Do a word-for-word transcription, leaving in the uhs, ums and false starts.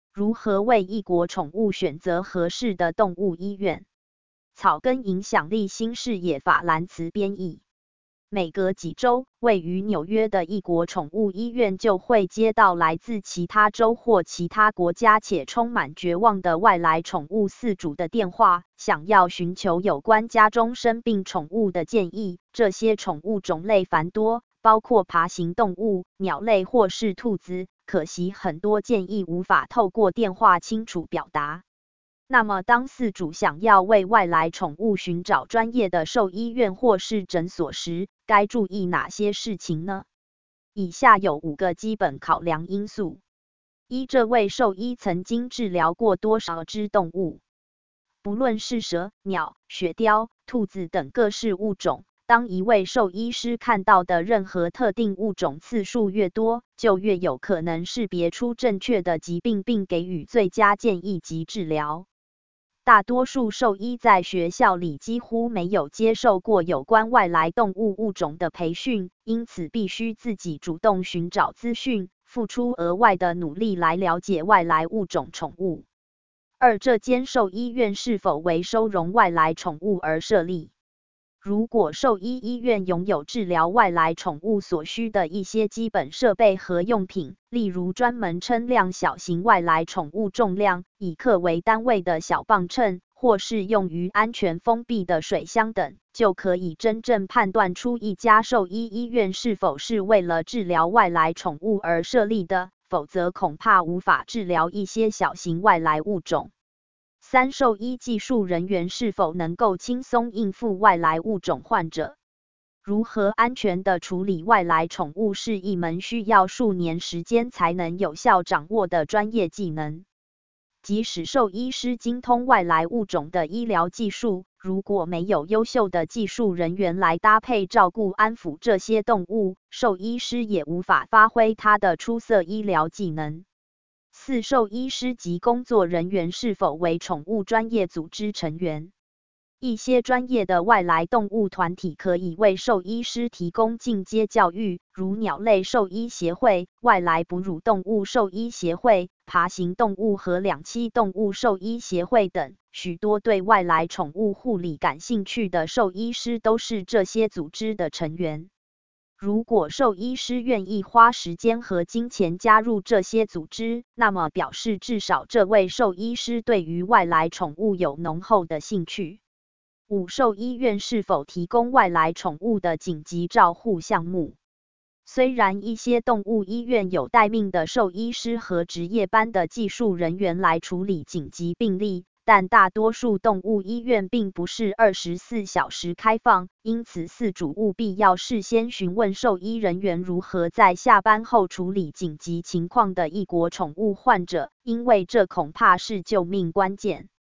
如何为一国宠物选择合适的动物医院？草根影响力新视野法兰茨编译。每隔几周，位于纽约的一国宠物医院就会接到来自其他州或其他国家且充满绝望的外来宠物饲主的电话，想要寻求有关家中生病宠物的建议。这些宠物种类繁多，包括爬行动物、鸟类或是兔子，可惜很多建议无法透过电话清楚表达。那么当饲主想要为外来宠物寻找专业的兽医院或是诊所时，该注意哪些事情呢？以下有五个基本考量因素。一、这位兽医曾经治疗过多少只动物？不论是蛇、鸟、雪貂、兔子等各式物种，当一位兽医师看到的任何特定物种次数越多，就越有可能识别出正确的疾病并给予最佳建议及治疗。大多数兽医在学校里几乎没有接受过有关外来动物物种的培训，因此必须自己主动寻找资讯，付出额外的努力来了解外来物种宠物。二、这间兽医院是否为收容外来宠物而设立？如果兽医医院拥有治疗外来宠物所需的一些基本设备和用品，例如专门称量小型外来宠物重量，以克为单位的小磅秤，或是用于安全封闭的水箱等，就可以真正判断出一家兽医医院是否是为了治疗外来宠物而设立的，否则恐怕无法治疗一些小型外来物种。三、兽医技术人员是否能够轻松应付外来物种患者？如何安全地处理外来宠物是一门需要数年时间才能有效掌握的专业技能。即使兽医师精通外来物种的医疗技术，如果没有优秀的技术人员来搭配照顾安抚这些动物，兽医师也无法发挥他的出色医疗技能。四、兽医师及工作人员是否为宠物专业组织成员？一些专业的外来动物团体可以为兽医师提供进阶教育，如鸟类兽医协会、外来哺乳动物兽医协会、爬行动物和两栖动物兽医协会等。许多对外来宠物护理感兴趣的兽医师都是这些组织的成员。如果兽医师愿意花时间和金钱加入这些组织，那么表示至少这位兽医师对于外来宠物有浓厚的兴趣。五、兽医院是否提供外来宠物的紧急照护项目？虽然一些动物医院有待命的兽医师和值夜班的技术人员来处理紧急病例，但大多数动物医院并不是二十四小时开放，因此饲主务必要事先询问兽医人员如何在下班后处理紧急情况的异国宠物患者，因为这恐怕是救命关键。